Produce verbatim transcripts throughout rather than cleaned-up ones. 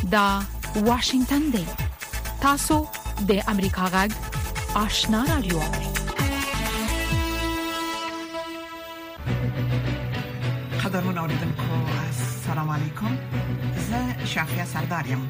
دا واشنگتن دی. تاسو د امریکا غږ آشنا رادیو. قدرمن اوریدونکو السلام علیکم. زه شافیا سردارم.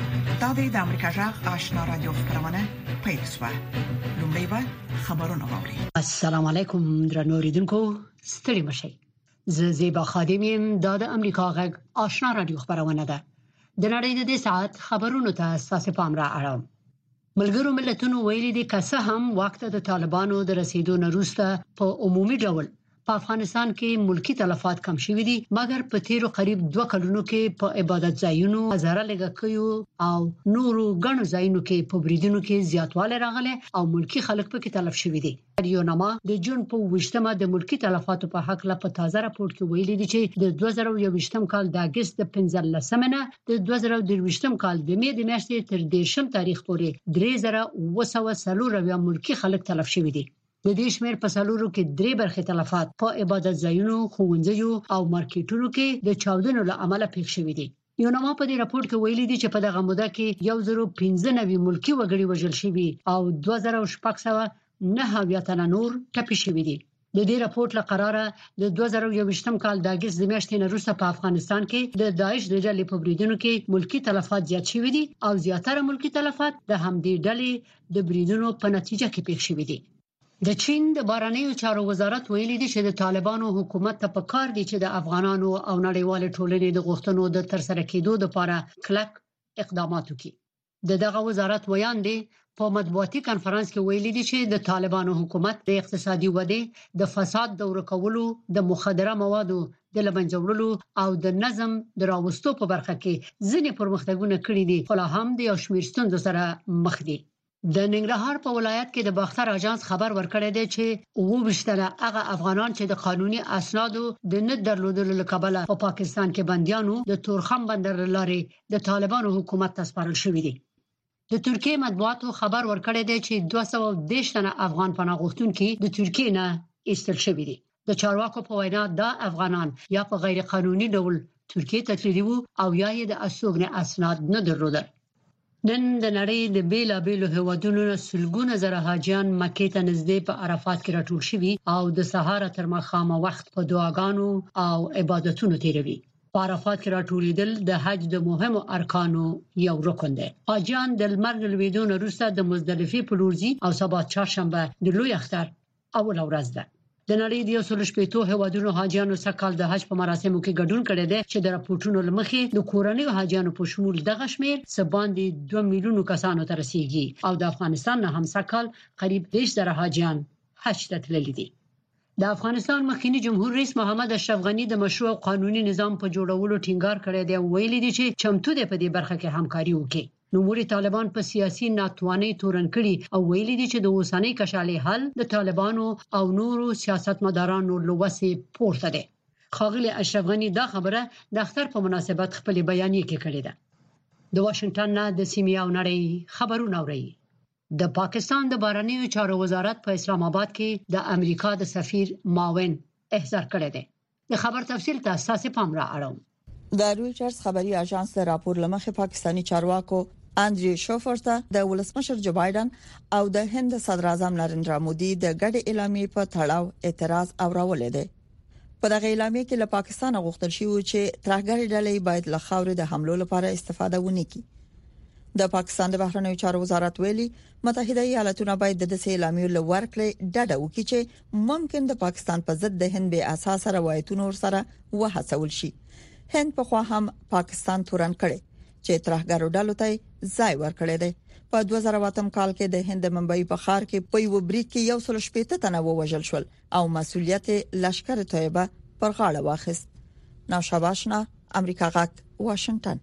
دا د امریکا غږ آشنا رادیو خبرونه پیښه. لومړی به خبرونه واوري. السلام علیکم درنو اوریدونکو، ستړي مشئ. زه زیبا خادمیم. دا د امریکا غږ آشنا رادیو خبرونه ده. د نړۍ د ساعت خبرونو ته اساس پام را اړوم. ملګرو ملتونو ویلي دي که څه هم وخت د طالبانو د رسیدو نه وروسته په عمومي ډول په افغانستان کې ملکی تلفات کم شوي دي، مګر په تیرو قریب دوه کلونو کې په عبادت ځایونو، هزاره لګکیو او نورو غنو ځایونو کې په بریدونو کې زیاتوالی راغلی او ملکی خلک په کې تلف شوي دي. یونما د جون په وشتمه د ملکی تلفاتو په حق لا په تازه راپور کې ویلي دي چې د دوه زره یوویشتم کال د اگست د پنځلسمه نه د دوه زره درویشتم کال د می د میاشتې تر دیرشم تاریخ پورې درې زره اوه سوه څلور ملکی خلک تلف شوي دي. د دې شمېر په سالورو کې درې برخې تلفات په عبادت ځایونو، ښوونځیو او مارکیټونو کې د چاودنو له امله پېښ شوي دي. یونما په دې راپور کې ویلي دي چې په دغه موده کې یو زره پنځه نوي ملکی وګړي وژل شوي او دوه زره شپږ سوه نهه تنه نور ټپي شوي دي. د دې راپور له قراره د دوه زره یوویشتم کال د اگست د میاشتې نه وروسته په افغانستان کې د داعش د ډلې په بریدونو کې ملکی تلفات زیات شوي دي او زیاتره ملکی تلفات د همدې ډلې د بریدونو په نتیجه کې پېښ شوي دي. د چین د بهرنیو چارو وزارت ویلي دی چې د طالبانو حکومت ته پکار دی چې د افغانانو او نړیوال ټولنې د غوښتنو د ترسره کېدو لپاره کلک اقدامات وکړي. د دغه وزارت ویان دی په مطبوعاتي کانفرنس کې ویلي دی چې د طالبانو حکومت د اقتصادي ودې، د فساد د ورکولو، د مخدره موادو د لمنځه وړلو او د نظم د راوستو په برخه کې ځینې پرمختګونه کړي دي، خو لا هم د یو شمېر ستونزو سره مخ دي. د ننګرهار په ولایت کې د باختر اژانس خبر ورکړی دی چې اووه ویشتنه هغه افغانان چې د قانوني اسنادو د نه درلودلو له کبله په پا پاکستان کې بنديانو د تورخم بندر لارې د طالبانو حکومت ته سپارل شوی دي. د ترکیه مطبوعاتو خبر ورکړی دی چې دوه سوه دېرش تنه افغان پناه غوښتونکي د ترکیه نه ایستل شوي دي. د چارواکو په وینا دا افغانان یا په غیر قانوني ډول ترکیه ته تللي وو او یا یې د استوګنې اسناد نه درلودل. نن د نړۍ د بیلابیلو هیوادونو سلګونه زره حاجیان مکې ته نږدې په عرفات کې راټول شوي او د سهار تر ماښامه وخت په دعاګانو او عبادتونو تیروي. په عرفات کې راټولېدل د حج د مهمو ارکانو یو رکن دی. حاجیان د لمر د لوېدو نه وروسته د مزدلفې په لور ځي او سبا چهارشنبه د لوی اختر اوله ورځ ده. د نړۍ د یو سل شپېتو هیوادونو حاجیانو سکهال د حج په مراسمو کې ګډون کړی دی چې د راپورټونو لمخې د کورنیو حاجیانو په شمول دغه شمیر څه باندې دوه میلیونو کسانو ته رسیدي او د افغانستان نه هم سکهال قریب دېرش زره حاجیان حج ته تللي دي. د افغانستان مخکنی جمهور رئیس محمد اشرف غنی د مشروع او قانوني نظام په جوړولو ټینګار کړی دی او ویلي دی چې چمتو دی په دې برخه کې همکاري وکړي. نوموړي طالبان په سیاسي ناتوانۍ تورن کړي او ویلي دي چې د اوسنۍ کشالې حل د طالبانو او نورو سیاستمدارانو له وسې پورته دی. ښاغلي اشرف غنی دا خبره د اختر په مناسبت خپل بیانیه کې کړې ده. د واشنگټن نه د سیمې او نړۍ خبرونه اوري. د پاکستان د بهرنیو چارو وزارت په اسلام آباد کې د امریکا د سفیر معاون احضار کړی دی. د خبر تفصیل ته اساس پام را اړوم. د رویټرز خبري اژانس د راپور لمخې پاکستانی چارواکو اندریو شوفر ته د ولسمشر جو بایدن او د هند صدر اعظم نریندرا مودي د ګډ اعلامیې په تړاو اعتراض اورولې ده. په دغه اعلامیې کې له پاکستان غوښتل شوی چې ترهګر ډلې باید له خاورې د حملو لپاره استفاده ونه کړي. د پاکستان د بهرنیو چارو وزارت ویلي متحده ایالاتونه باید د دې اعلامیې له ورکړې ډډه وکړي چې ممکن د پاکستان په ضد د هند به اساس روایتونو سره وهڅول شي. هند په خوا هم پاکستان تورن کړي چې ترهګرو ډلو ته ځای ورکړی دی. په دوه زره اتم کال کې د هند منبعي په ښار کې په یو بریټ کې یو سل شپېته تنه ووژل شول او مسؤلیت لشکر طیبه پر غاړه واخیست. ناشاباشنا امریکا غاک واشنگټن.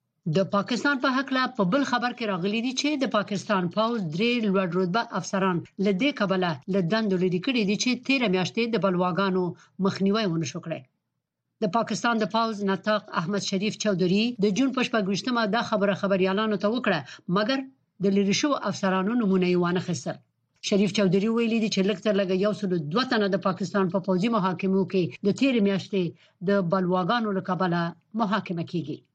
د پاکستان په حق لا په بل خبر کې راغلي دي چې د پاکستان پوز درې لوړ رتبه افسران لدې کبله لدندو لري کړي دي چې تیر میاشتې د بلواګانو مخنیوي ونه شو کړی. د پاکستان د پوز نطاق احمد شریف چودھری د جون په شپږمه دا خبره خبريالانو ته وکړه مګر د لری شو افسرانو نمونه یې وانه خسر. شریف چودھری ویلي دی چې لکه تر لګ یو سل دوه تنه د پاکستان په پوځي محاکمو کې د تیر میاشتې د بلواګانو له کبله محاکمه کیږي.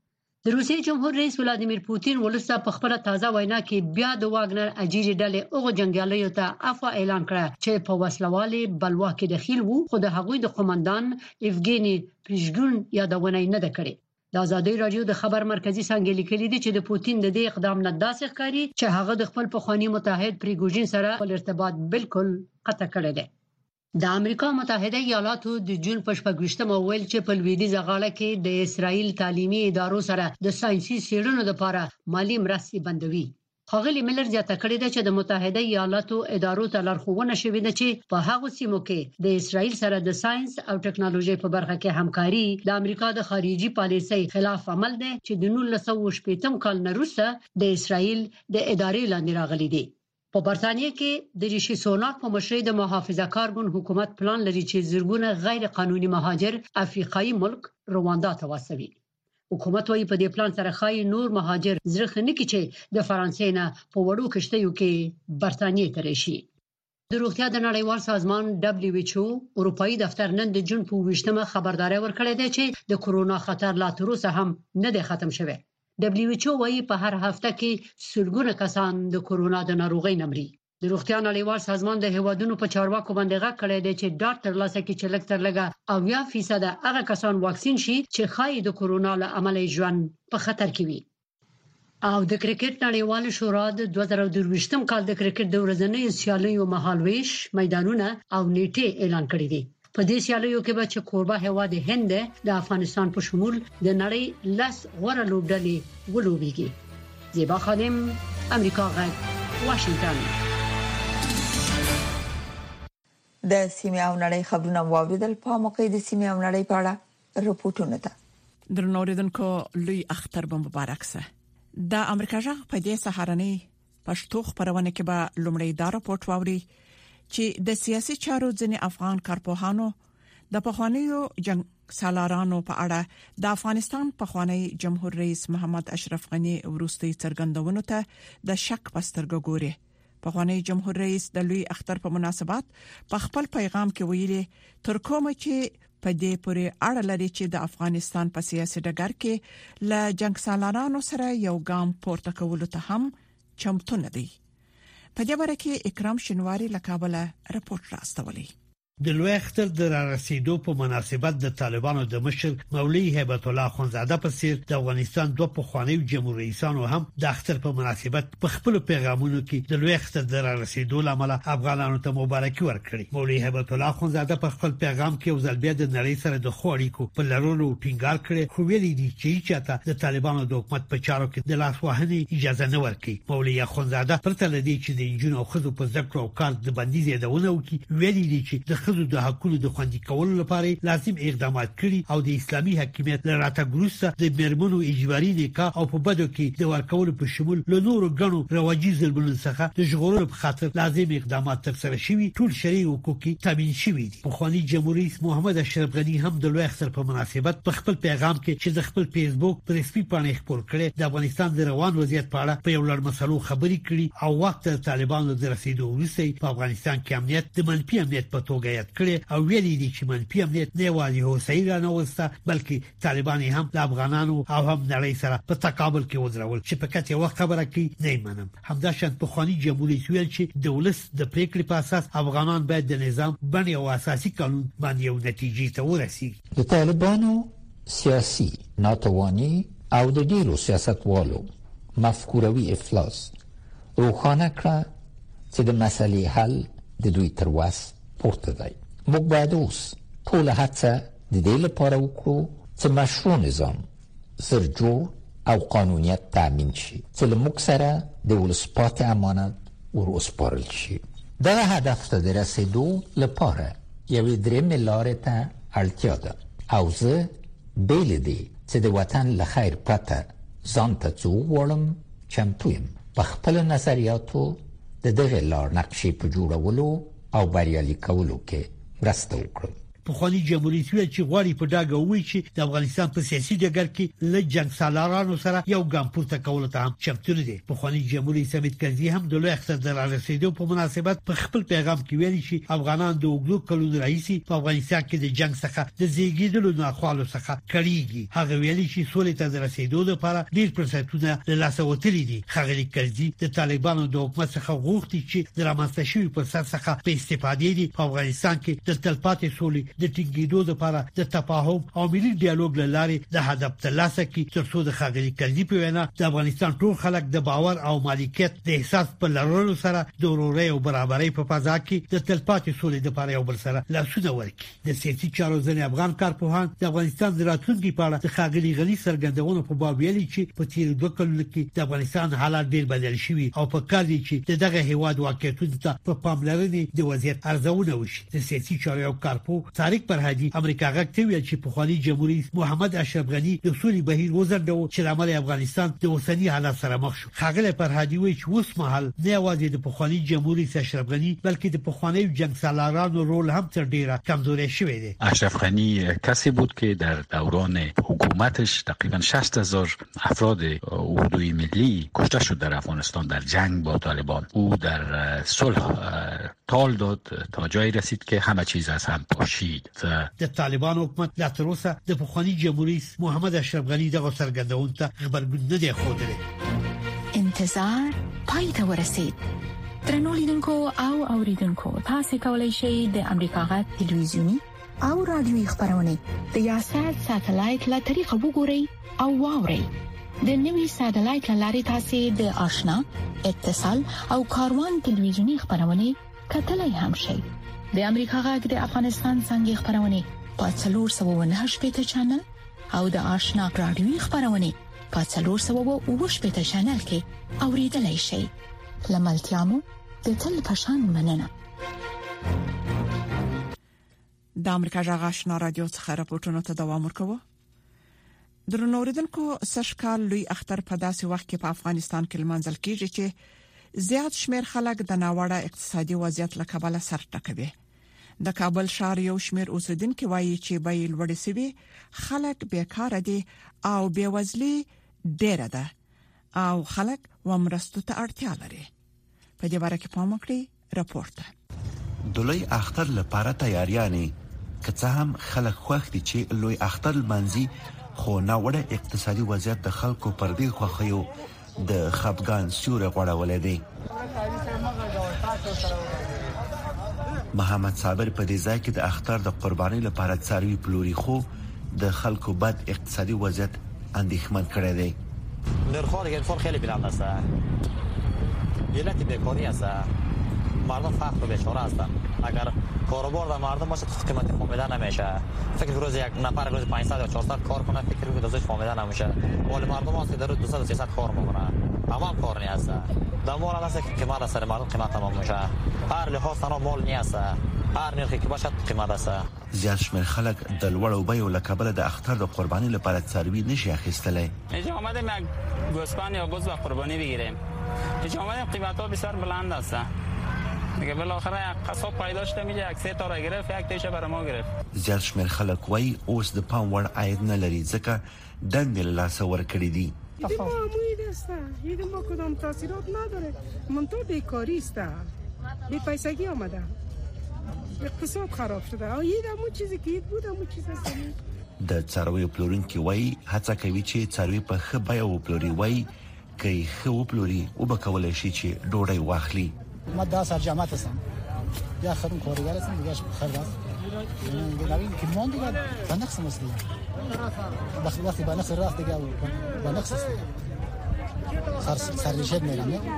د روسیې جمهور رئیس ولادیمیر پوتین ولسته په خپل تازه وینا کې بیا د واګنر اجیری ډلې او جنگیالیو ته عفو اعلان کړ چې په وسلوالي بلوا کې دخیل وو، خو د هغوی د قومندان ایفګینی پریشګون یادونه نه ده کړې. د ازادي رادیو د خبر مرکزی څنګه لیکلي دي چې د پوتین د دې اقدام نه داسې ښکاري چې هغه د خپل پخوانی متحد پریګوژین سره خپل ارتباط بالکل قطع کړی دی. د امریکا متحده ایالاتو د جون په شپږم ویل چې په لویدیځه غاړه کې د اسرائیل تعلیمي ادارو سره د ساينسي څېړنو لپاره مالی مرستې بندوي. ښاغلي ملر زیاته کړې ده چې د متحده ایالاتو ادارو ته لارښوونه شوې ده چې په هغو سیمو کې د اسرائیل سره د ساينس او ټکنالوژي په برخه کې همکاري د امریکا د خارجي پالیسۍ خلاف عمل دی چې د نولس سوه شپږم کال نه وروسته د اسرائیل د ادارې لاندې راغلي دي. په برتانیې کې د ریشي سوناک په مشرۍ د محافظه کار ګوند حکومت پلان لري چې زرګونه غیر قانوني مهاجر افریقایي ملک رواندا ته واستوي. حکومت وايي په دې پلان سره خای نور مهاجر زرخه نه کی چې د فرانسې نه په وړو کشتیو کې برتانیې ته راشي. د روغتیا د نړیوال سازمان دبليو ایچ او اروپאי دفتر نن د جون په ویشتمه خبرداري ورکړې ده چې د کورونا خطر لا تر اوسه هم نه دی ختم شوی. دبليو ایچ او وايي په هر هفته کې سلګونه کسان د کورونا د ناروغۍ نمرې. د روغتیا نړیوال سازمان د هیوادونو په چارواکو باندې غږ کړی دی چې ډاکټر لاسه کې چې لږ تر لږه اویا فیصد هغه کسان واکسین شي چې خای د کورونا له امله ژوند په خطر کې وي. او د کرکټ نړیوال شورا د دوه زره درویشتم کال د کرکټ د ورځنۍ سیالیو مهالويش میدانونه او نیټه اعلان کړې دي. په دې سیالیو کې به چې کوربه هیواد هند د افغانستان په شمول د نړۍ لس غوره لوبډلې ولوبېږي. زیبا خادم، امریکا غږ، واشنگټن. د سیمه او نړۍ خبرونه واوریدل. په موقع د سیمه او نړۍ په اړه رپورټونه ده. درنوریدونکو لوی اختر به مبارک شه. د امریکا جغ په دې سهارنۍ پښتو خبرونه کې به لومړی دا رپورټ واوري چې د سیاسي چارو ځنې افغان کارپوهانو د پخوانیو جنگ سالارانو په اړه د افغانستان پخوانی جمهور رئیس محمد اشرف غنی ورستي څرګندونو ته د شک پسترګ ګوري. پخوانی جمهور رئیس د لوی اختر په مناسبت په خپل پیغام کې ویلي تر کومه چې په دې پورې اړه لري چې د افغانستان په سیاسي ډګر کې ل جنگ سالارانو سره یو ګام پورته کول ته هم چمتو نه دي. په دې باره کې اکرام شنواری له کابل رپورټ راستولی. د لوی اختر د رارسیدو په مناسبت د طالبانو د مشر مولوی هیبت الله خونزاده په څیر د افغانستان دوه پخوانیو جمهور رئیسانو هم د اختر په مناسبت په خپل پیغامونو کې د لوی اختر د رارسیدو لامل افغانانو ته مبارکي ورکړي. مولوی هیبت الله خونزاده په خپل پیغام کې وزل بیا د نړۍ سره د خوړیکو په لرلو ټینګار کړي، خو ویلي دي چې چاته د طالبانو د حکومت په چارو کې د لاس وهنې اجازه نه ورکړي. مولوی خونزاده پرته لدی چې د انجونو او خزو په ذکر او کار د بندیز یادونه وکړي، ویلي دي چې د خزو د حقوقو د خوندي کولو لپاره لازم اقدامات کړي او د اسلامي حکومت لراته ګروسه د مرمنو اجباري نکاح او په بدو کې د ورکول په شمول له نورو غنو رواجي ظلمونو څخه د ژغورلو په خاطر لازم اقدامات ترسره شوي، ټول شرعي حقوقي تامین شوي دي. پخوانی جمهور رئیس محمد اشرف غنی هم د لوی اختر په مناسبت په خپل پیغام کې چې د خپل فیسبوک پر رسمي باندې خبر کړي د افغانستان د روان وضعیت په اړه په یو لړ مسلو خبري کړي او وخت طالبانو د رسیدو وروسته په افغانستان کې امنیت د منفي امنیت په توګه یاد کړي او ویلي دي چې منفي امنیت نه والی هوسۍ را نه وسته بلکې طالبان هم د افغانانو او هم نړۍ سره په تقابل کې وځرول چې په کته وخت خبره کې نه منم. همداشان پخوانی جمهور رئیس ویل چې د ولس د پریکړې په اساس افغانان باید د نظام باندې او اساسي قانون باندې یو نتیجې ته ورسیږي. د طالبانو سیاسي ناتوانی او د ډیرو سیاستوالو مفکوروي افلاس روښانه کړ چې د مسلې حل د دوی تر وس پورته دی. موږ باید اوس ټول هڅه د دې لپاره وکړو چې مشروع نظام زر جوړ او قانونیت تامین شي چې له موږ سره د ولسپات امانت ور وسپارل شي. دغه هدف ته د رسیدو لپاره یوې درېیمې لارې ته اړتیا ده او زه بېل دي چې د وطن له خیر پرته ځان ته څه وغواړم چمتو یم په خپلو نظریاتو د دغې لار نقشې په جوړولو او بریالي کولو کې مرسته وکړم. پخوانی جمهوریت ویل چې غواړي په ډاګه وایي چې د افغانستان په سیاسي ډګر کې له جنگ سالارانو سره یو ګام پورته کول ته هم چمتو دي. پخوانی جمهوریت سمیت کرزي هم د لوی اقتدار رسیدو په مناسبت په خپل پیغام کې ویلي چې افغانان د وګړو کلونو راهیسي په افغانستان کې د جنگ څخه د زیږیدلو نه خالو څخه کړيږي. هغه ویلي چې سولې ته د رسیدو لپاره ډیر فرصتونه له لاسه وتلي دي. خغلی کرزي د طالبانو د حکومت څخه غوښتي چې د رامنځته شوی فرصت څخه په استفادې دي په افغانستان کې د تلپاتې سولې د ټینګېدو لپاره د تفاهم او ملي ډیالوګ لارې د هدف ترلاسه کړي ترڅو د خغلی کرزي په وینا د افغانستان ټول خلک د باور او مالکیت د احساس په لرلو سره د ورورۍ او برابرۍ په فضا کې د تلپاتې سولې لپاره یو بل سره لاسونه ورکړي. د سیاسي چارو ځنې افغان کارپوهان د افغانستان د راتلونکي په اړه د خغلی غني څرګندونو په باب ویلي چې په تیر دوه کلونو کې د افغانستان حالات ډېر بدل شوي او په کار دي چې دغه هیواد واقعیتونو ته په پاملرنې د وضعیت ارزونه وشي. د سیاسي چارو یو کارپو طارق فرهادي امریکا غږ ته ویل چې پخوانی جمهوریت محمد اشرف غني د سولې بهیر وزندو چې عمل افغانستان د اوسنی حالات سره مخ شو. خغلی فرهادي وایي چې اوس مهال نه یوازې د پخوانی جمهوریت اشرف غني بلکې د پخوانی جنگ سالارانو رول هم تر ډیره کمزوري شوی دی. اشرف غنی کسی بود که در دوران حکومتش تقریبا شصت هزار افراد اردوی ملی کشته شد در افغانستان در جنگ با طالبان. او در صلح تال داد تا جایی رسید که همه چیز از هم پاشید. د طالبان حکومت لا تر اوسه د پخوانی جمهوریت محمد اشرف غنی دغه څرګندون ته خبرګون نه دی خوده. انتظار پای ته ورسید. درنو لیدونکو او اوریدونکو تاسو کولی شئ د امریکا غږ ټلویزیونی او رادیوي خبرونه د یاشر ساتلایت له طریقو وګورئ او واورئ. د نوي ساتلایت لارې تاسو د آشنا اتصال او کاروان ټلویزیونی خبرونه کتلای هم شئ. د امریکا غږ د افغانستان څنګه خبرونه په څلور سوه نه شپږ چینل او د آشنا رادیوي خبرونه په څلور سوه اووه شپږ چینل کې اوریدلای شئ. لملتيامو د تل پشان مننه. د امریکا جغ آشنا رادیو څخه راپورټونه ته دوام ورکوي. درنو اوریدونکو سشکال لوی اختر په داسې وخت کې په افغانستان کې لمانځل کیږي چې زیات شمیر خلک د ناوړه اقتصادي وضعیت له کبله سر ټکوي. د کابل ښار یو شمیر اوسیدونکو وایي چې بیې لوړې سوي، خلک بیکاره دي او بیوزلي ډېره ده او خلک ومرستو ته اړتیا لري. په دې اړه کې پام وکړئ راپورته. د لوی اختر لپاره تیاریانې که څه هم خلک خوښ دي چې لوی اختر لمانځي، خو ناوړه اقتصادي وضعیت د خلکو پر دې خوښیو د خپګان سیوری غوړولې دي. محمد صابر په دې ځای کې د اختر د قربانۍ لپاره څاروي پلوري، خو د خلکو بد اقتصادي وضعیت اندېښمن کړی دی. نرخ‌های گرفتار خیلی بلند است. علت بیکاری است. مردم فقر و بیچاره هستند. اگر کاروبار و مردم باشه قیمت فهمیده نمیشه. فکر روز یک نفر روز پانصد یا چهارصد کار کنه، فکر روز دوزش فهمیده نمیشه. ولی مردم هست در روز دویست و سیصد کار میکنه. تمام کار نیست. در مال هست که قیمت از سر مردم قیمت تمام میشه. هر لحاظ تنها مال نیست. هر نرخی که باشه قیمت است. زیات شمیر خلک د لوړو بیو له کبله د اختر د قربانۍ لپاره څاروي نشي اخیستلی. اینجا آمدیم یک گوسفند یا بز و قربانی بگیریم. اینجا آمدیم قیمت‌ها بسیار بلند است. دیگه بالاخره یک قصاب پیدا شده میگه یک سه تا را گرفت، یک تیشه برای ما گرفت. زیات شمیر خلک وایي اوس د پام وړ عاید نه لري ځکه دندې له لاسه ورکړي دي. ایده معمولی است. ایده ما کدام تاثیرات نداره. منتها بیکاری است. بی پیسگی آمده. اقتصاد خراب شده. ایده همون چیزی که اید بود همون چیز است. د څارویو پلورونکي وایي هڅه کوي چې څاروي په ښه بیه وپلوري. وایي که یې ښه وپلوري وبه کولی شي چې ډوډۍ واخلي. ما دا سرجمعت هستم یا خرم کارگر هستم دیگه خرد هست دیگه نوین که مان دیگه با نقص هست دیگه وقتی وقتی با نقص رفت دیگه با نقص هست سر سرریشت میرم نه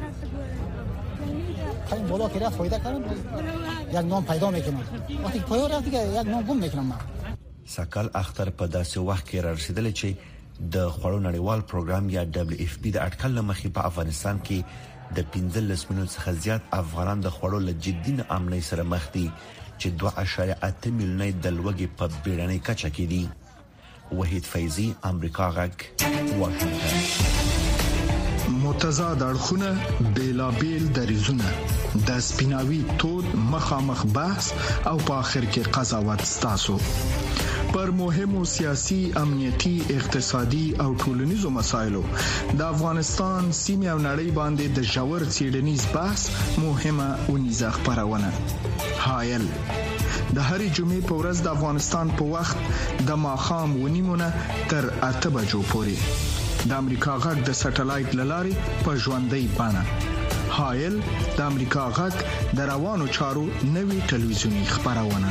خیلی بالا که رفت فایده کردم یک نام پیدا میکنم وقتی پایو رفت دیگه یک نام گم میکنم من. سکل اختر په داسې وخت کې را رسیدلی چې د خوړو نړیوال پروګرام یا دبليو اف پی د اټکل مخې په افغانستان کې د پنځلس میلیون څخه زیات افغانان د خوړو له جدي ناامنۍ سره مخ دي چې دوه اعشاریه اته میلیونه د لوږې په بیړنۍ کچه کې دي. وحید فیضی، امریکا غږ، واشنگټن. متضاد اړخونه بیلابیل دریزونه د سپیناوي تود مخامخ بحث او په اخر کې قضاوت ستاسو پر مهمو سیاسي امنیتي اقتصادي او ټولنیزو مسایلو د افغانستان سیمه او نړۍ باندې د جوړ څېړنیز بحث مهمه ونیزه خبرونه هایل د هرې جمعې په ورځ د افغانستان په وخت د ماخام ونیمونه تر اته بجو پورې د امریکا غږ د سټلایټ لارې په ژوندۍ بڼه هایل د امریکا غږ د روانو چارو نوي ټلویزیونی خبرونه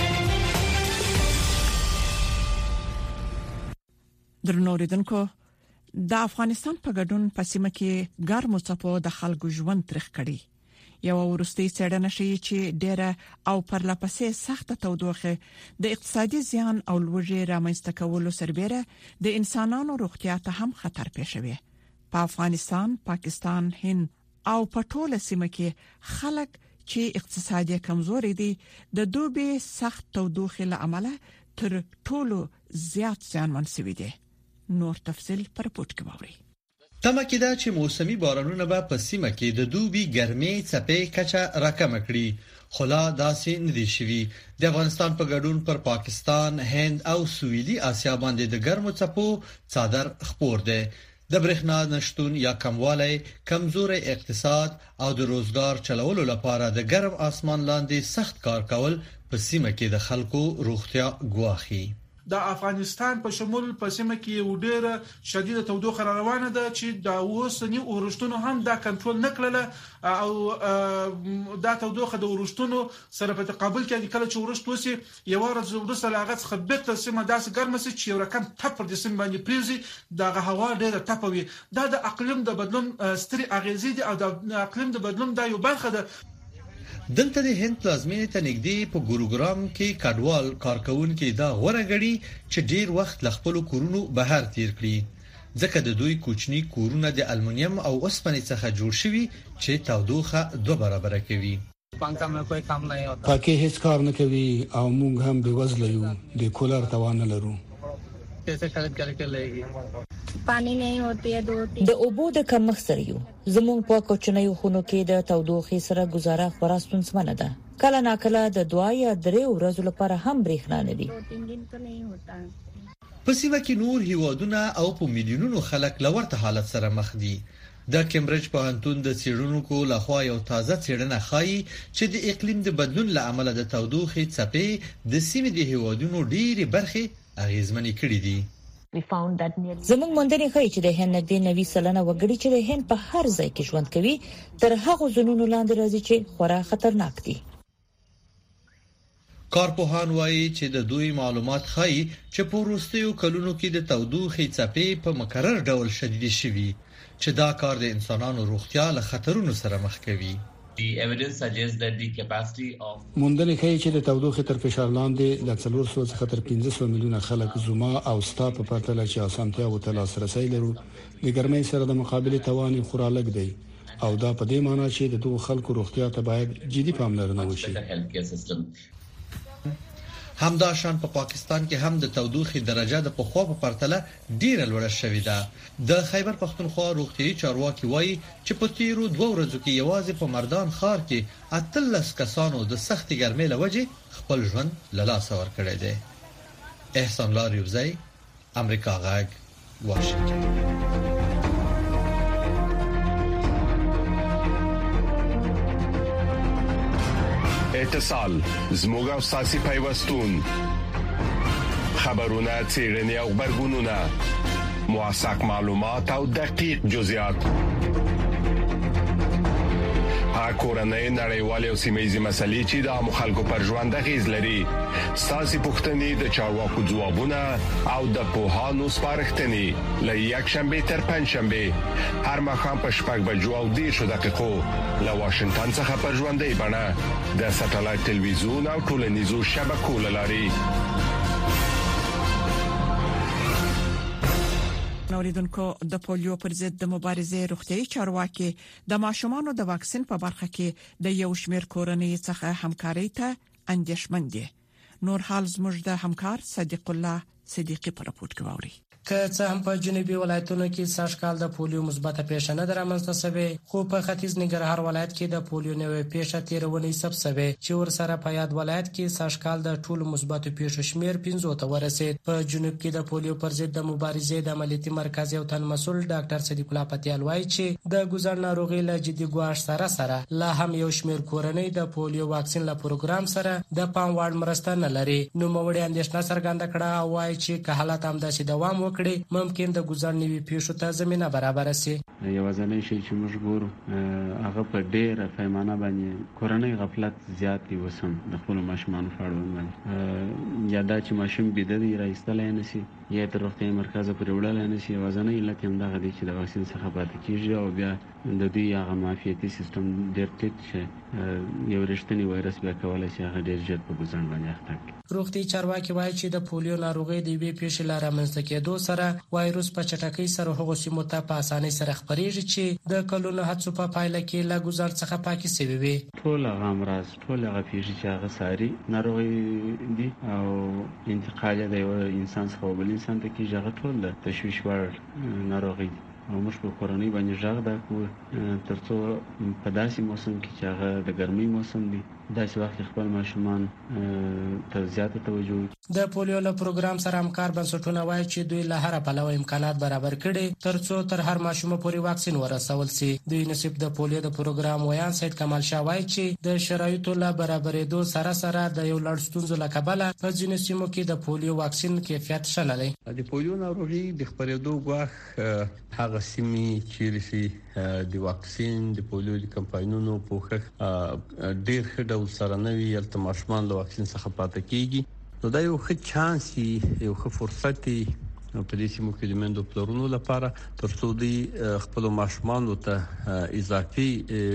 درنو ریدونکو د افغانستان په ګډون په سیمه کې ګرمو څپو د خلکو ژوند ترخ کړي یو ورستي څېړنه شي چې ډېره او پرلپسې سخت تودوخه د اقتصادي زیان او لوږې رامنځته کولو سربېره د انسانانو روغتیا ته هم خطر پېښوي په افغانستان، پاکستان، هند او په ټوله سیمه کې خلک چې اقتصادي کمزوري دي د دوبي سخت تودوخه له امله تر ټولو زیات زیانمن شوي دي. نور تفصیل پر پورت کوي. تمه کېده چې موسمي بارانونه به په سیمه کې د دوبي ګرمۍ څپې کچه راکمه کړي خو لا داسې نه دي شوي. د افغانستان په ګډون پر پاکستان، هند او سویلي اسیا باندې د ګرمو څپو څادر خپور دی. د برېښنا نشټون یا کموالی، کمزوري اقتصاد او د روزګار چلولو لپاره د ګرم اسمان لاندې سخت کار کول په سیمه کې د خلکو روغتیا ګواخي. د افغانستان په شمول په سیمه کې وډېره شدیده تودوخه روانه ده چې د اوسنی اورښتونو هم دا کنټرول نکړله او دا تودوخه د اورښتونو سره په تقابل کې کله چې اورښت وسی یو ورځ ورسره لاغت خبرت سیمه داسې ګرمه سي چې یو رقم تپر د سیمه باندې پریزي د هوا ډېره تپوي. دا د اقلیم د بدلون ستري اغیزې دي او د اقلیم د بدلون دا یو برخه ده. دلته د هند پلازمینې ته نږدې په ګوروګرام کې کډوال کارکونکو دا غوړه غړي چې ډیر وخت ل خپل کورونو بهر تیر کړي ځکه د دوی کوچني کورونه د المونیم او اوسپنې څخه جوړ شوي چې تودوخه دوه برابر کوي. پاکي هیڅ کار نه کوي او موږ هم بې وزله یو د کولر توان نه لرو. कैसे खरीद करके लेगी पानी नहीं होती है दो د اوبو د کمښت سره یو زموږ په کوچنیو خونو کې د تودوخې سره گزاره خورا ستونزمنه ده. کله ناکله د دوه یا درې ورځې لپاره هم برېښنا نه وي. په سیمه کې نور هیوادونه او په میلیونونو خلک لورته حالت سره مخ دي. د کمبرج پوهنتون د څېړونکو لخوا یو تازه څېړنه ښایي چې د اقلیم د بدلون له امله د تودوخې څپې د سیمې د هیوادونو ډېری برخې اغیزمنې کړې دي. زموږ موندنې ښایي چې د هند نږدې نوي سلنه وګړي چې د هند په هر ځای کې ژوند کوي تر هغو ځینونو لاندې راځي چې خورا خطرناک دي. کارپوهان وایي چې د دوی معلومات ښایي چې په وروستیو کلونو کې د تودوخې څپې په مکرر ډول شدید شوي چې دا کار د انسانانو روغتیا له خطرونو سره مخ کوي. The evidence suggests that the capacity of موندنې ښایي چې د تودوخې تر فشار لاندې د څلور سوه څخه تر پنځه سوه میلیونه خلک زما او ستا په پرتله چې اسانتیا او تلاسرسي لرو د ګرمۍ سره د مقابله توان خورا لږ دی او دا په دې معنی چې د دوه خلکو روغتیا ته باید جدي پاملرنه وشي. همداشان په پا پاکستان کې هم د تودوخې درجه د پخوا په پرتله ډیره لوړه شوې ده. د خیبر پختونخوا روغتيایي چارواکي وایي چې په تیرو دوه ورځو کې یوازې په مردان ښار کې اتلس کسانو د سختي ګرمۍ له وجې خپل ژوند له لاسه ورکړی دی. احسان لاریوزی، امریکا غږ، واشنگټن. اتصال زموږ او ساسي پیوستون خبرونه چیرنی او خبرګونونه موثق معلومات او دقیق جزئیات کورنۍ نړیوالې او سیمه‌یزې مسلې چې د مخالکو پر ژوند غیز لري ساسي پښتنې د چارواکو ځوابونه او د پوهانو سپارښتنې له یک شنبه تر پنځ شنبه هر مخام په شپږ بجو او دېرش دقیقو له واشنگټن څخه پر ژوندۍ بڼه د ساتلایت ټلویزیون او ټولنیزو شبکو لاري. نوریدونکو د پولیو پر ضد د مبارزې روغتيایي چارواکي د ماشومانو د واکسین په برخه کې د یو شمېر کورنۍ څخه همکاري ته اندېښمن دي. نور حال زموږ د همکار صدیق الله صدیقي په راپورټ کې ووري. که څه هم په جنوبي ولایتونو کې سږکال د پولیو مثبته پیښه نه درامنځته شوې، خو په ختیځ ننګرهار ولایت کې د پولیو نوې پیښه تیرونې سبب شوې چې ورسره په یاد ولایت کې سږکال د ټولو مثبتو پیښو شمیر پنځو ته ورسید. په جنوب کې د پولیو پر ضد د مبارزې د عملیاتي مرکز یو تن مسؤل ډاکټر صدیق الله پتیال وایي چې د ګذر ناروغي له جدي ګواښ سره سره لا هم یو شمیر کورنۍ د پولیو واکسین له پروګرام سره د پام وړ مرسته نه لري. نو موړي اندېښنه څرګنده کړه او وایي چې که حالت همداسې دوام وکړي ممکن د ګذر نوي پیښو ته زمينه برابر شي. یوازینی شی چې موږ ګورو هغه په ډېر پیمانه باندې کورنۍ غفلت زیات دی وسم د خپل ماشومان فاړون باندې یا دا چې ماشوم بيد دی راځتل نه شي یا تر وخت مرکز پر وړل نه شي. یوازینی علت هم دا غدي چې د واکسین څخه پاتې کیږي او بیا د دې هغه معافیتي سیستم ډېر ټیټ شي، یو رښتینی وایرس بیا کولای شي هغه ډېر ژر په ګذر باندې اخته کړي. روغتي چارواکي وایي چې د پولیو ناروغي د وی پیښې لاره منځته کېدو سره وایروس په چټکۍ سره هغه سیمو ته په اسانۍ سره خپرېږي چې د کلونو هڅو په پایله کې لا ګذر څخه پاکي شوی وي. ټول هغه امراض ټول هغه پیښې چې هغه ساري ناروغي دي او انتقال د یو انسان څخه بل انسان ته کېږي، هغه ټول د تشویش وړ ناروغي دي. او موږ په کورنۍ باندې ژغ دا کو ترڅو په داسې موسم کې چې هغه د ګرمۍ موسم دی داسې وخت خپل ماشومان ته زیاته توجه وکړي. د پولیو له پروګرام سره همکار بنسټونه وایي چې دوی له هر پلوه امکانات برابر کړي ترڅو تر هر ماشوم پورې واکسین ورسول شي. دوی نصیب د پولیو د پروګرام ویان سید کمال شاه وایي چې د شرایطو له برابرېدو سره سره د یو لړ ستونزو له کبله په ځینو سیمو کې د پولیو واکسین کیفیت ښه نه دی. د پولیو ناروغي د خپرېدو ګواښ هغه سیمې چې د واکسین د پولیو د کمپاینونو په ډېر ښه ډول سره نوي یلته ماشومان له واکسین څخه پاتې کیږي، نو دا یو ښه چانس یو ښه فرصت په دې سیمو کې د مندو پلرونو لپاره ترڅو دوی خپل ماشومان ته اضافي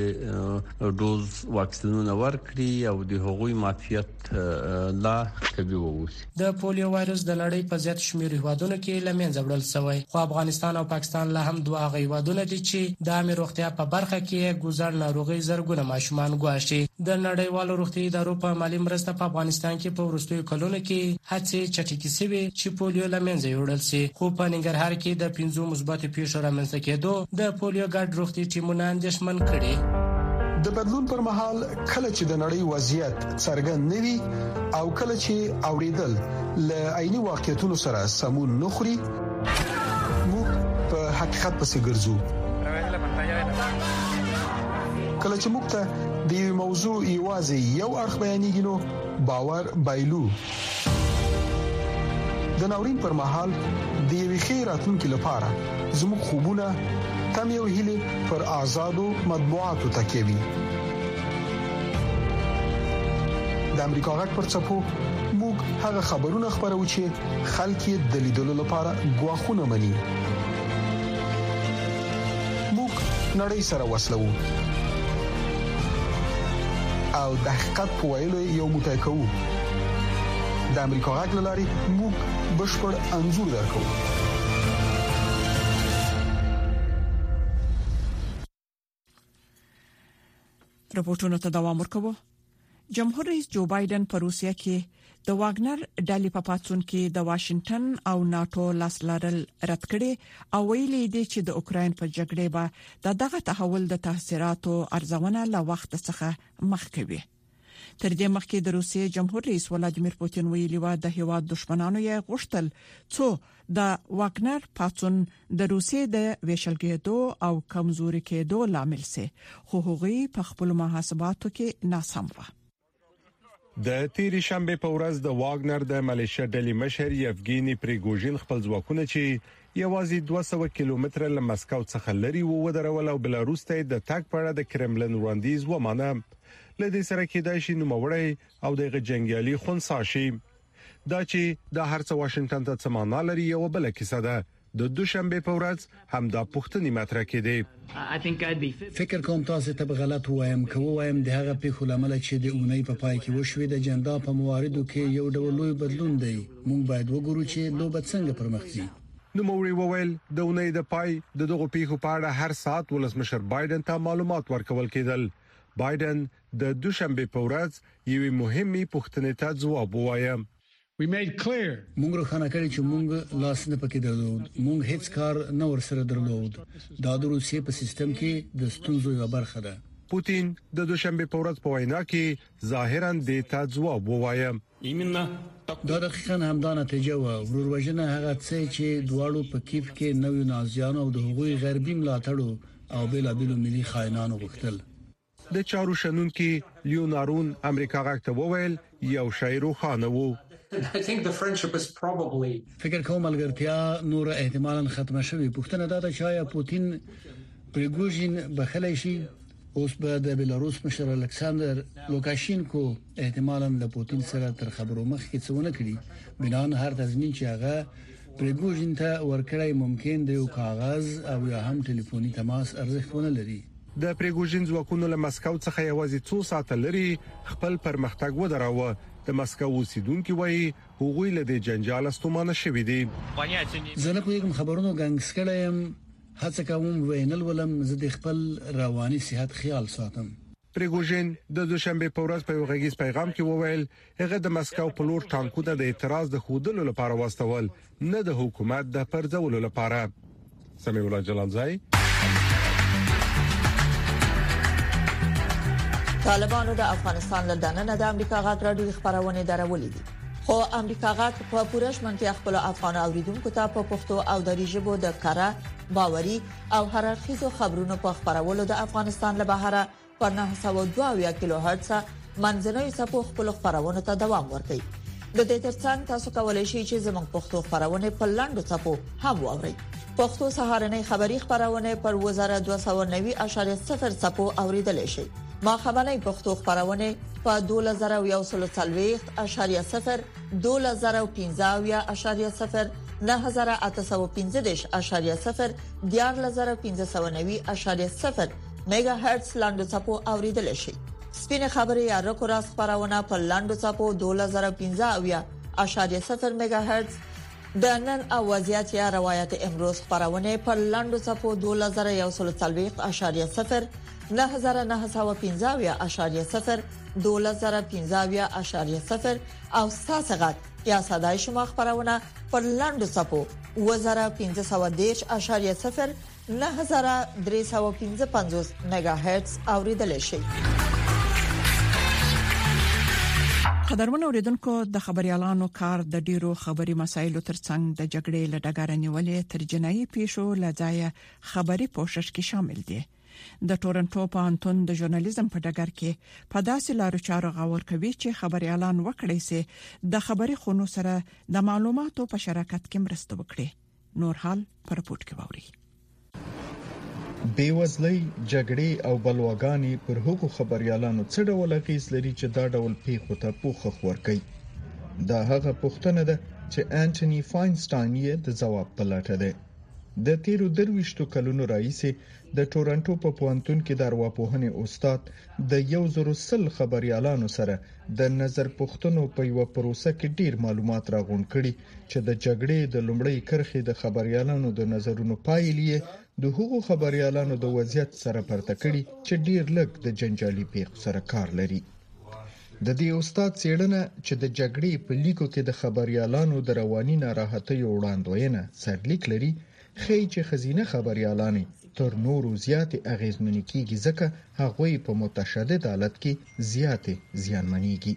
ډوز واکسینونه ورکړي او د هغوی معافیت لا قوي ووسي. د پولیو وایرس د نړۍ په زیات شمېر هیوادونو کې لمنځه وړل شوی، خو افغانستان او پاکستان لا هم دوه هیوادونه دي چې د عامه روغتیا په برخه کې ګذر ناروغي زرګونه ماشومان ګواښي. د نړیوالو روغتي ادارو په مالی مرسته په افغانستان کې په وروستیو کلونو کې هڅې چټکې شوې چې پولیو لمنځه وړل خو په ننګرهار کې د پنځو مثبتو پیښو رامنځته کېدو د پولیو ګډ روغتي ټیمونه اندېښمن کړي. د بدلون پر مهال کله چې د نړۍ وضعیت څرګند نه وي او کله چې اوریدل له عیني واقعیتونو سره سمون نه خوري موږ په حقیقت پسې ګرځو. کله چې موږ ته د یو موضوع یوازې یو اړخ بیانېږي نو باور بایلو. د ناورین پر مهال د یوې خیراتونکو لپاره زموږ خوبونه تم یو هیله پر آزادو مطبوعاتو تکوي. د امریکا غږ پر چپو موږ هغه خبرونه خبرو چې خلک یې د لیدلو لپاره غواخونه مني. موږ نړۍ سره وسلو او د حقیقت په ویلو یو موټی کوو. د امریکا غږ لاري موږ بشپړ انځور درکو. رپورټونو ته دوام ورکوو. جمهور رئیس جو بایدن په روسیه کې د واګنر ډلې په پاتون کې د واشنگټن او ناتو لاسلارل رد کړي او ویلي دي چې د اوکرين په جګړه به د دغه تحول د تاثیراتو ارزونه له وخت څخه مخکوي. تر دې مخکې د روسیې جمهور رئیس ولادیمیر پوتین ویلي و د هیواد دښمنانو یې غوښتل څو د واګنر پاتون د روسیې د ویشلګېدو او کمزوري کېدو لامل سي، خو هغوی په خپل محاسباتو کې ناسم و. د تیری شنبه په ورځ د واګنر د ملیشیا ډلې مشر یفګینی پریګوژین خپل ځواکونه چې یوازې دوه سوه کیلومتره له مسکو څخه لري وو ودرول او بلاروس ته د تګ په اړه د کرملن وړاندیز ومانه. لدې سره کېدای شي نوموړی او دغه جنگیالي خونسا شي. دا چې د هر څه واشنگټن ته سمانه لري یو بل کیسه ده. د دوشنبه په ورځ هم دا پوښتنې مطرح کېدې. فکر کوم تاسو ته غلط وایم کوم وایم د هغه په خلامل چې د اونۍ په پای کې وشوي د جندا په مواردو کې یو ډول لوی بدلون دی. موږ باید وګورو چې لوبه څنګه پرمخ ځي. نوموړي وویل د اونۍ د پای د دغه پیښو په اړه هر سات ولسمشر بایدن ته معلومات ورکول کېدل. بایدن د دوشنبه په ورځ یوې مهمه پوښتنې ته ځواب ووایه. موږ روښانه کړی چې موږ لاس نه پکې درلود، موږ هیڅ کار نه ورسره درلود. دا د روسیې په سیستم کې د ستونزو یو برخه ده. پوتین د دوشنبه په ورځ په وینا کې ظاهرا د تجواب ووایم. دا دقیقاً همدا نتیجه و. وروروژنه هغه څه چې دواړو په کیف کې نوې نازیانو او د حقوقي غربي ملاتړو او بېلابېلو ملي خاینانو غوښتل. د چارو شنن کې لیونارون امریکا غاکته وویل یو شی روښانه وو. فکر کوم ملګرتیا نور احتمالاً ختمه شوې. پوښتنه دا ده چې آیا پوتین پریګوژین بخلای شي؟ اوس به د بلاروس مشر الکساندر لوکاشینکو احتمالاً له پوتین سره تر خبرو مخکې څونه کړي. بنان هر تضمین چې هغه پریګوژین ته ورکړای ممکن دی او کاغذ او یا هم ټلیفوني تماس ارزښت ونه لري. د پریګوژین ځواکونو له مسکو څخه یوازې څو ساعت لري خپل پرمختګ ودراوه. د مسکو اوسیدونکو وایي هغوی له دې جنجال ستومانه شوي دي. زه نه کوم خبرونو ګنګس کړم، هڅه کوم وینل ولم زه د خپل رواني صحت خیال ساتم. پریګوژین د دوشنبه په ورځ په یو غږیز پیغام کې وویل هغه د مسکو په لور ټانکونه د اعتراض د خودلو لپاره واستول، نه د حکومت د پرځولو لپاره. سمیع الله جلالزای. طالبانو د افغانستان له دننه د امریکا غاټ راډیو خبرونه درولې دي، خو امریکا غاټ په پوره شمنتیا خپل افغان اوریدونکو ته په پښتو او دری ژبه د کارا باوري او هررخیزو خبرونو په خبرولو د افغانستان له بهره پر نه سوه دوه کیلو هرتز منځنوي څپو خپل خبرونه ته دوام ورکړي. د دې ترڅنګ تاسو کولای شئ چې زموږ پښتو خبرونه په لاندو څپو هم واورئ. پښتو سهارنۍ خبری خبرونه پر وزارت دوه سوه نوي اعشاریه صفر څپو اوریدل شي. ما خبرنۍ پښتو خبرونه په دوه زره یو سل څلوېښت اعشاریه صفر، دوه زره پنځه اعشاریه صفر، نه زره اته سوه پنځه دېرش اعشاریه صفر، دیارلس زره پنځه سوه نوي اعشاریه صفر میگا هرتز لاندو څپو اوریدل شي. سپینه خبري یا رکو راس خبرونه په لاندو څپو دوه زره پنځه اعشاریه صفر میگا هرتز، د نن او وضعیت یا روایت امروز خبرونه په لاندو څپو دوه زره یو سل څلوېښت اعشاریه صفر، نه زره نه سوه پنځه اعشاریه صفر، دوه زره پنځه اعشاریه صفر او ساسغت یا صداي شما خبرونه پر لاندو څپو و زره پنځه سوه دېرش اعشاریه صفر، نه زره درې سوه پنځه پنځوس میگا هرتز اوریدل شي. قدرمن اوریدونکو، د خبريالانو کار د ډیرو خبري مسایلو ترڅنګ د جګړې لډګار نیولې تر جنایي پیښو لځای خبري پوښښ کې شامل دي. د ټورنټو پوهنتون د ژورنالیزم په ډګر کې په داسې لارو چارو غور کوي چې خبريالان وکړي سي د خبري خونو سره د معلوماتو په شراکت کې مرسته وکړي. نور حال پر پورت کې ووري. بیوزلۍ، جګړې او بلواګانې پر هغو خبريالانو څه ډول اغیز لري چې دا ډول پیښو ته پوښښ ورکوي؟ دا هغه پوښتنه ده چې انټونی فاینسټاین یې د ځواب په لټه ده. د تیرو درويشتو کلونو راهیسې د ټورنټو په پوهنتون کې د ارواپوهنې استاد د یو زرو سل خبريالانو سره د نظر پوښتنو په یو پروسه کې ډیر معلومات راغونډ کړي چې د جګړې د لومړۍ کرښې د خبريالانو د نظرونو پایلې د هغو خبريالانو د وضعیت سره پرته کړي چې ډیر لږ د جنجالي پیښو سره کار لري. د دې استاد څېړنه چې د جګړې په لیکو کې د خبريالانو د رواني ناراحتۍ وړاندوینه سرلیک لري، خې چې خزینه خبريالانې تر نورو زیاتې اغیزمنې کیږي ځکه هغوی په متشدد حالت کې زیاتې زیانمنېږي.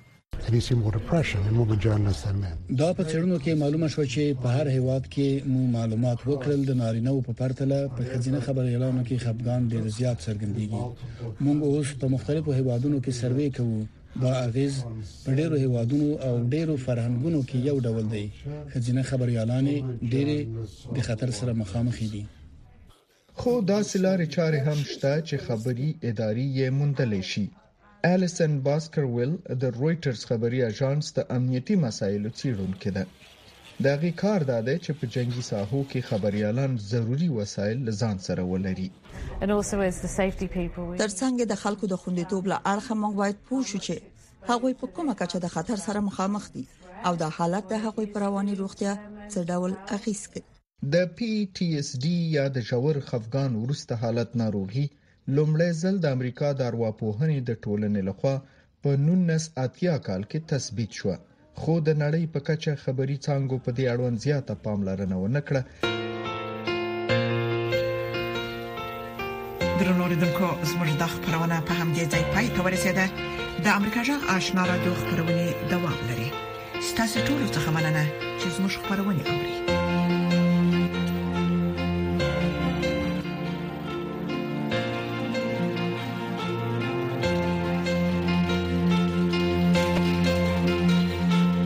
دا په څېړنو کې معلومه شو چې په هر هیواد کې مو معلومات وکړل د نارینه‌و په پرتله په خزینه خبريالانو کې خپګان ډېر زیات څرګندېږي. موږ اوس په مختلفو هیوادونو کې سروې کوو. دا اغیز په ډېرو هیوادونو او ډېرو فرهنګونو کې یو ډول دی. خزینه خبريالانې ډېرې د خطر سره مخامخ دي. خو دا سلارې چارې هم شته چې خبري ادارې یې موندلې شي. الیسن باسکرویل د رويټرز خبري اژانس د امنیتي مسایلو څېړونکې ده. دغه کار دا دی چې په جنگي ساحو کې خبريالان ضروري وسایل ځان سره ولري. ترڅنګ د خلکو د خوندیتوب له اړخه موږ باید پوه شو چې هغوی په کومه کچه د خطر سره مخامخ دي او د حالت د هغوی پر رواني روغتیا څه ډول اغیز کوي. د پی ټی اس ډي یا د ژور خفګان وروسته حالت ناروغي لومړی ځل د امریکا د ارواپوهنې د ټولنې لخوا په نولس اتیا کال کې تثبیت شو، خو د نړۍ په کچه خبري څانګو په دې اړوند زیاته پاملرنه ونکړه. درنو لیدونکو زموږ د خبرونه په همدې ځای پای ته ورسیده. د امریکا جغ آشنا رادیو خبرونه دوام لري. ستاسو ټول څه مننه چې زموږ خبرونه اوري.